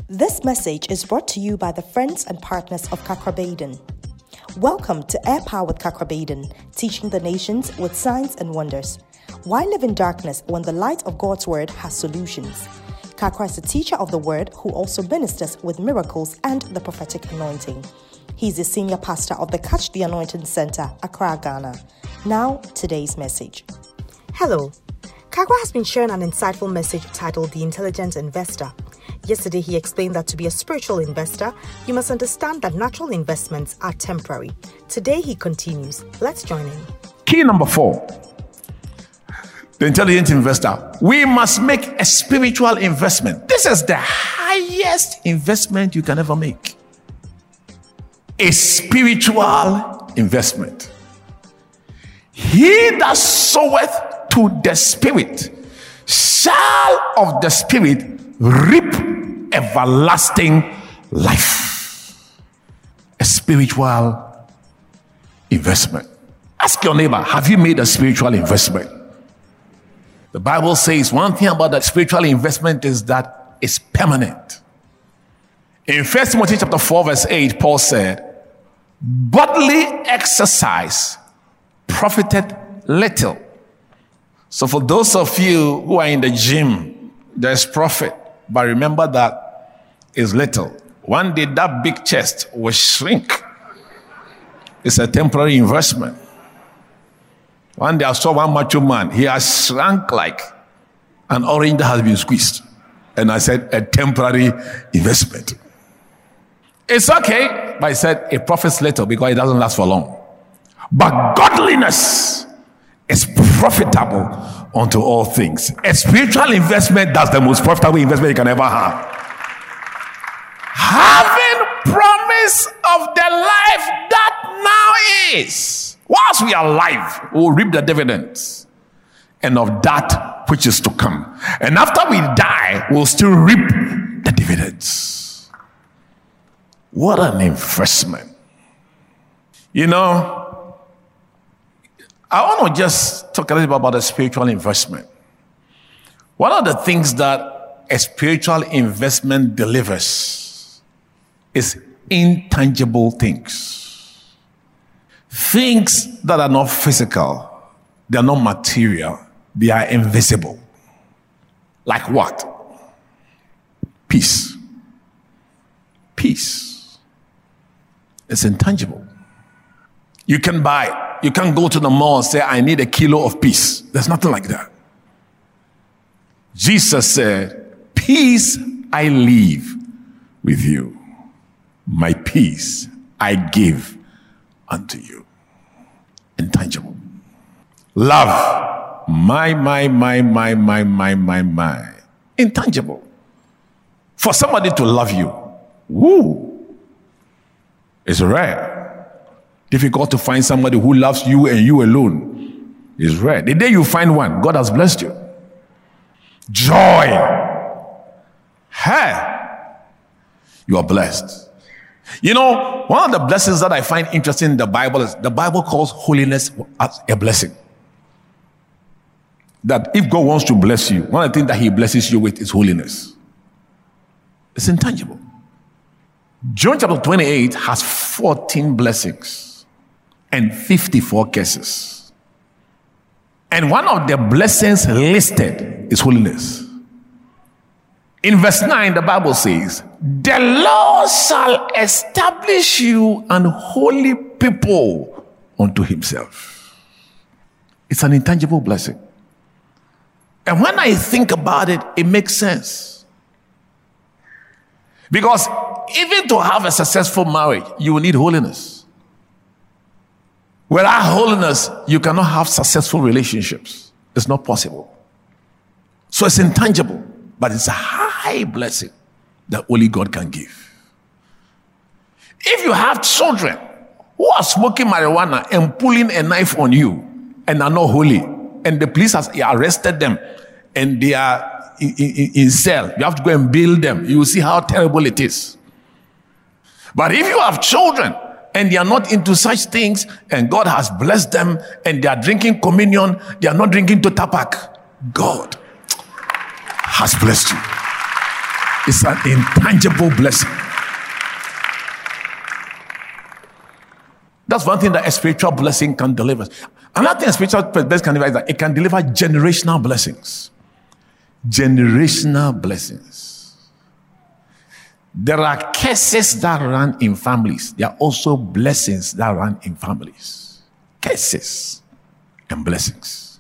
This message is brought to you by the friends and partners of Kakrabaden. Welcome to Air Powered Kakrabaden, teaching the nations with signs and wonders. Why live in darkness when the light of God's word has solutions? Kakra is a teacher of the word who also ministers with miracles and the prophetic anointing. He's the senior pastor of the Catch the Anointing Center, Accra, Ghana. Now, today's message. Hello. Kakra has been sharing an insightful message titled The Intelligent Investor. Yesterday, he explained that to be a spiritual investor, you must understand that natural investments are temporary. Today, he continues. Let's join in. Key number 4, the intelligent investor. We must make a spiritual investment. This is the highest investment you can ever make. A spiritual investment. He that soweth to the Spirit shall of the Spirit reap everlasting life. A spiritual investment. Ask your neighbor, have you made a spiritual investment? The Bible says one thing about that spiritual investment is that it's permanent. In 1 Timothy chapter 4 verse 8, Paul said, bodily exercise profiteth little. So for those of you who are in the gym, there's profit. But remember that is little. One day that big chest will shrink. It's a temporary investment. One day I saw one macho man. He has shrunk like an orange that has been squeezed. And I said, a temporary investment. It's okay, but I said it profits little because it doesn't last for long. But godliness is profitable unto all things. A spiritual investment, that's the most profitable investment you can ever have. Having promise of the life that now is. Whilst we are alive, we will reap the dividends. And of that which is to come. And after we die, we'll still reap the dividends. What an investment. You know, I want to just talk a little bit about the spiritual investment. One of the things that a spiritual investment delivers is intangible things. Things that are not physical, they are not material, they are invisible. Like what? Peace. Peace. It's intangible. You can go to the mall and say, I need a kilo of peace. There's nothing like that. Jesus said, peace I leave with you. My peace I give unto you. Intangible. Love. My. Intangible. For somebody to love you, woo, it's rare. Difficult to find somebody who loves you and you alone. It's rare. The day you find one, God has blessed you. Joy. Hey, you are blessed. You know, one of the blessings that I find interesting in the Bible is the Bible calls holiness as a blessing. That if God wants to bless you, one of the things that he blesses you with is holiness. It's intangible. John chapter 28 has 14 blessings and 54 curses. And one of the blessings listed is holiness. In verse 9, the Bible says, the Lord shall establish you an holy people unto himself. It's an intangible blessing. And when I think about it, it makes sense. Because even to have a successful marriage, you will need holiness. Without holiness, you cannot have successful relationships. It's not possible. So it's intangible, but it's a high blessing that only God can give. If you have children who are smoking marijuana and pulling a knife on you and are not holy, and the police has arrested them and they are in cell, you have to go and bail them. You will see how terrible it is. But if you have children and they are not into such things, and God has blessed them, and they are drinking communion, they are not drinking to tapak, God has blessed you. It's an intangible blessing. That's one thing that a spiritual blessing can deliver. Another thing a spiritual blessing can deliver is that it can deliver generational blessings. Generational blessings. There are curses that run in families. There are also blessings that run in families. Curses and blessings.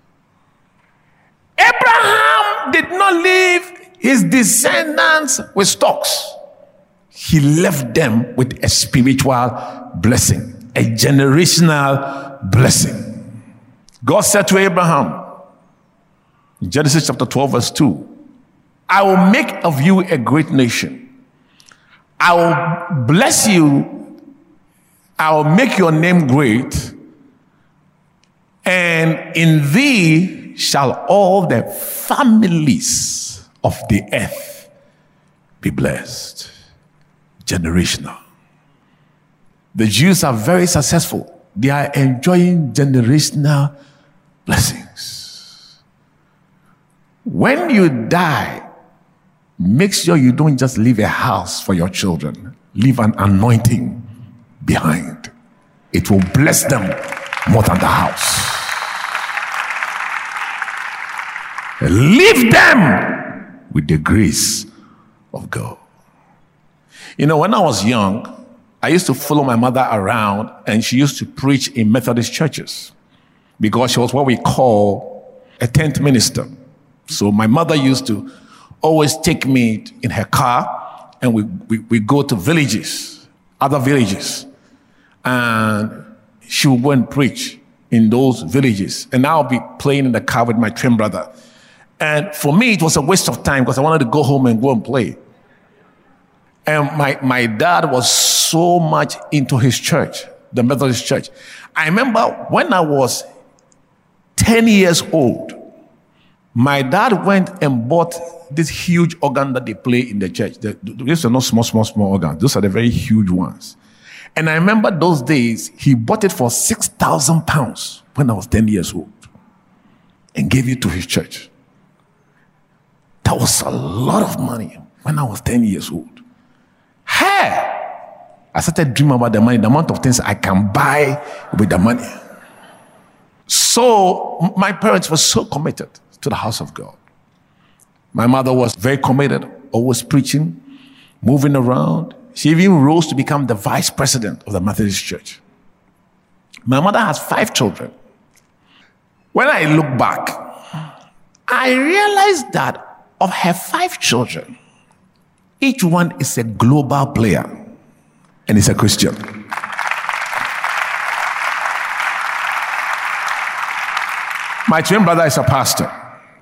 Abraham did not leave his descendants with stocks. He left them with a spiritual blessing, a generational blessing. God said to Abraham in Genesis chapter 12 verse 2, I will make of you a great nation. I will bless you. I will make your name great. And in thee shall all the families of the earth be blessed. Generational. The Jews are very successful. They are enjoying generational blessings. When you die, make sure you don't just leave a house for your children. Leave an anointing behind. It will bless them more than the house. Leave them with the grace of God. You know, when I was young, I used to follow my mother around, and she used to preach in Methodist churches because she was what we call a tent minister. So my mother used to always take me in her car, and we go to villages, other villages, and she would go and preach in those villages. And I'll be playing in the car with my twin brother. And for me, it was a waste of time because I wanted to go home and go and play. And my dad was so much into his church, the Methodist church. I remember when I was 10 years old, my dad went and bought this huge organ that they play in the church. These are not small organs. Those are the very huge ones. And I remember those days, he bought it for £6,000 when I was 10 years old and gave it to his church. That was a lot of money when I was 10 years old. Hey! I started dreaming about the money, the amount of things I can buy with the money. So my parents were so committed to the house of God. My mother was very committed, always preaching, moving around. She even rose to become the vice president of the Methodist Church. My mother has 5 children. When I look back, I realized that of her 5 children, each one is a global player and is a Christian. My twin brother is a pastor.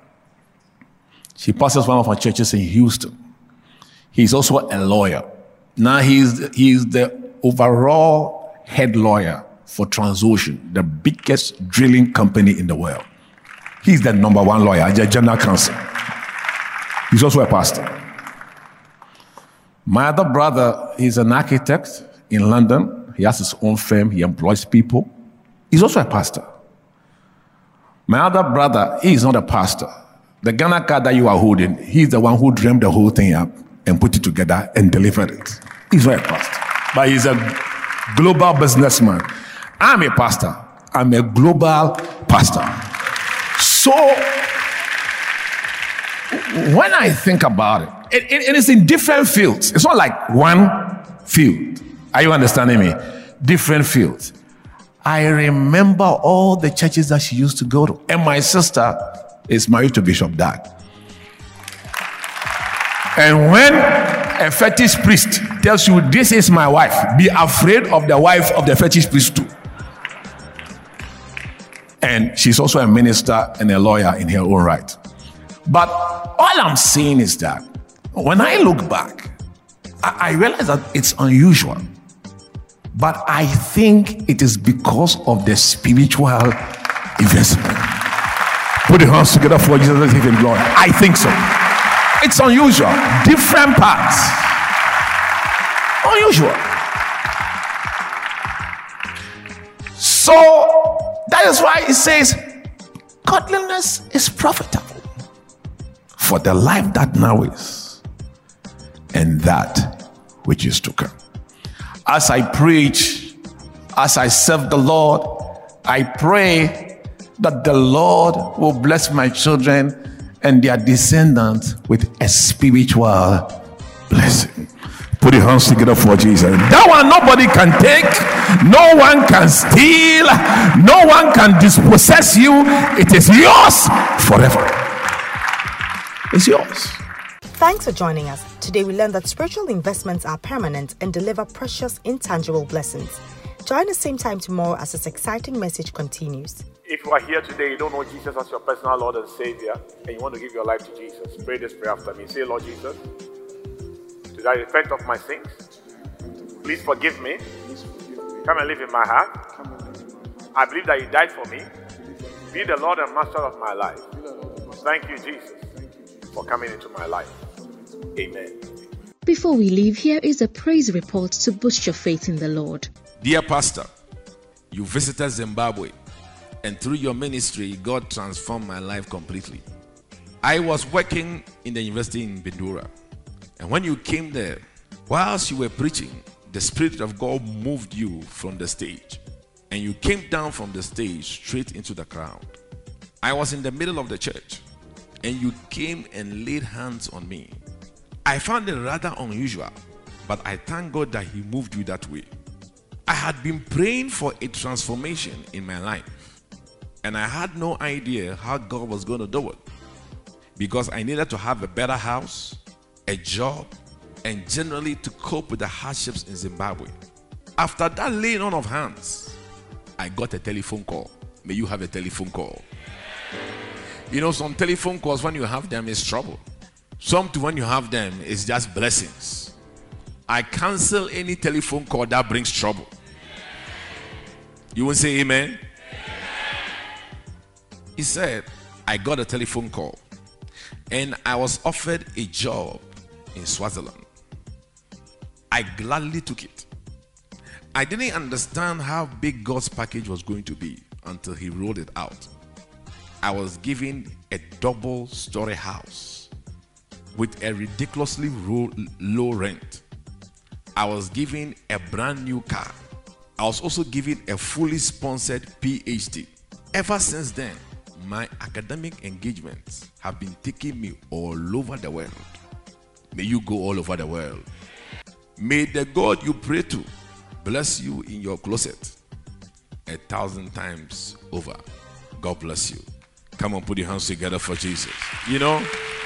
He pastors one of our churches in Houston. He's also a lawyer. Now he's the overall head lawyer for Transocean, the biggest drilling company in the world. He's the number 1 lawyer, the general counsel. He's also a pastor. My other brother is an architect in London. He has his own firm. He employs people. He's also a pastor. My other brother, he is not a pastor. The Ghana card that you are holding, he's the one who dreamed the whole thing up and put it together and delivered it. He's not a pastor, but he's a global businessman. I'm a pastor. I'm a global pastor. So, when I think about it, it is in different fields. It's not like one field. Are you understanding me? Different fields. I remember all the churches that she used to go to. And my sister is married to Bishop Dag. And when a fetish priest tells you, this is my wife, be afraid of the wife of the fetish priest too. And she's also a minister and a lawyer in her own right. But all I'm saying is that when I look back, I realize that it's unusual. But I think it is because of the spiritual investment. Put your hands together for Jesus and give him glory. I think so. It's unusual. Different paths. Unusual. So that is why it says, godliness is profitable for the life that now is, and that which is to come. As I preach, as I serve the Lord, I pray that the Lord will bless my children and their descendants with a spiritual blessing. Put your hands together for Jesus. That one nobody can take, no one can steal, no one can dispossess you. It is yours forever. It's yours. Thanks for joining us. Today we learned that spiritual investments are permanent and deliver precious, intangible blessings. Join us same time tomorrow as this exciting message continues. If you are here today, you don't know Jesus as your personal Lord and Savior, and you want to give your life to Jesus, pray this prayer after me. Say, Lord Jesus, today I repent of my sins. Please forgive me. Come and live in my heart. I believe that you died for me. Be the Lord and Master of my life. Thank you, Jesus, for coming into my life. Amen. Before we leave, here is a praise report to boost your faith in the Lord. Dear Pastor, you visited Zimbabwe, and through your ministry, God transformed my life completely. I was working in the university in Bindura, and when you came there, whilst you were preaching, the Spirit of God moved you from the stage, and you came down from the stage straight into the crowd. I was in the middle of the church, and you came and laid hands on me. I found it rather unusual, but I thank God that He moved you that way. I had been praying for a transformation in my life, and I had no idea how God was going to do it, because I needed to have a better house, a job, and generally to cope with the hardships in Zimbabwe. After that laying on of hands, I got a telephone call. May you have a telephone call. You know, some telephone calls, when you have them, is trouble. Some, when you have them, is just blessings. I cancel any telephone call that brings trouble. You won't say amen? He said, I got a telephone call, and I was offered a job in Swaziland. I gladly took it. I didn't understand how big God's package was going to be until He rolled it out. I was given a double-story house with a ridiculously low rent. I was given a brand new car. I was also given a fully sponsored PhD. Ever since then, my academic engagements have been taking me all over the world. May you go all over the world. May the God you pray to bless you in your closet 1,000 times over. God bless you. Come on, put your hands together for Jesus. You know,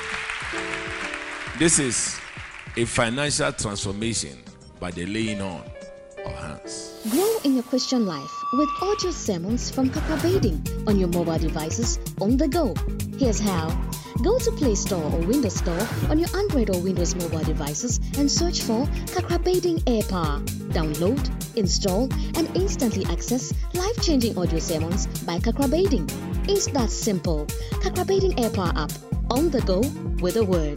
this is a financial transformation by the laying on of hands. Grow in your Christian life with audio sermons from Kakrabading on your mobile devices on the go. Here's how. Go to Play Store or Windows Store on your Android or Windows mobile devices and search for Kakrabading AirPower. Download, install, and instantly access life-changing audio sermons by Kakrabading. It's that simple. Kakrabading AirPower app. On the go with a word.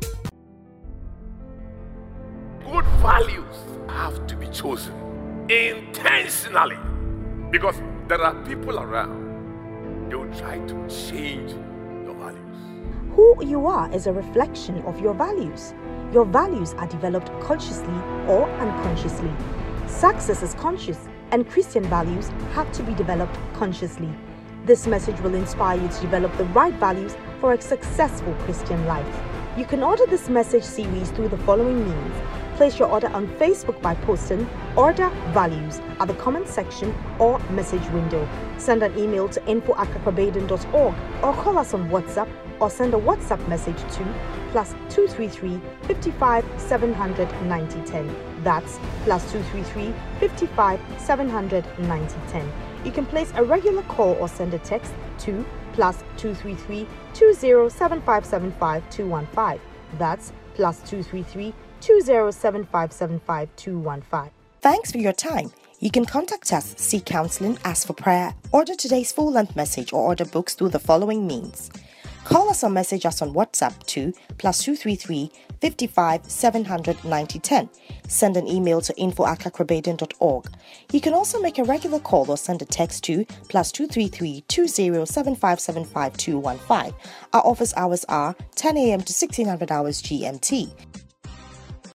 Good values have to be chosen intentionally, because there are people around, they will try to change your values. Who you are is a reflection of your values. Your values are developed consciously or unconsciously. Success is conscious, and Christian values have to be developed consciously. This message will inspire you to develop the right values for a successful Christian life. You can order this message series through the following means. Place your order on Facebook by posting Order Values at the comment section or message window. Send an email to info@kakrabading.org or call us on WhatsApp or send a WhatsApp message to +233 55 700 9010. That's +233 55 700 9010. You can place a regular call or send a text to +233 207575 215. That's +233 207575 215. Thanks for your time. You can contact us, seek counseling, ask for prayer, order today's full-length message, or order books through the following means. Call us or message us on WhatsApp to +233 55 700 9010. Send an email to info@kakrabading.org. You can also make a regular call or send a text to +233 207575 215. Our office hours are 10 a.m. to 1600 hours GMT.